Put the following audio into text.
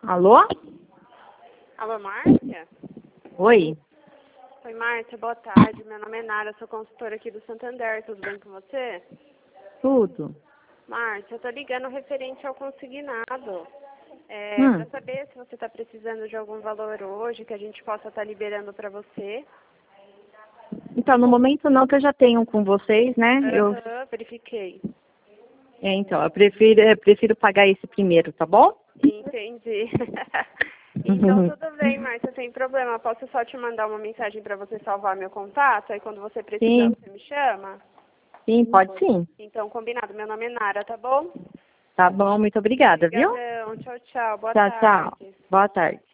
Alô? Alô, Márcia? Oi. Oi, Márcia, boa tarde. Meu nome é Nara, sou consultora aqui do Santander. Tudo bem com você? Tudo. Márcia, eu tô ligando referente ao consignado. Para Hum. saber se você está precisando de algum valor hoje que a gente possa estar liberando para você. Então, no momento não, que eu já tenho com vocês, né? Verifiquei. Então, eu prefiro pagar esse primeiro, tá bom? Entendi. Então, tudo bem, Márcia, sem problema. Posso só te mandar uma mensagem para você salvar meu contato? Aí, quando você precisar, Sim, você me chama? sim, pode sim. Então, combinado. Meu nome é Nara, tá bom? Tá bom, muito obrigada, viu? Obrigadão. Tchau, tchau. Boa Tchau, tchau. tarde. Boa tarde.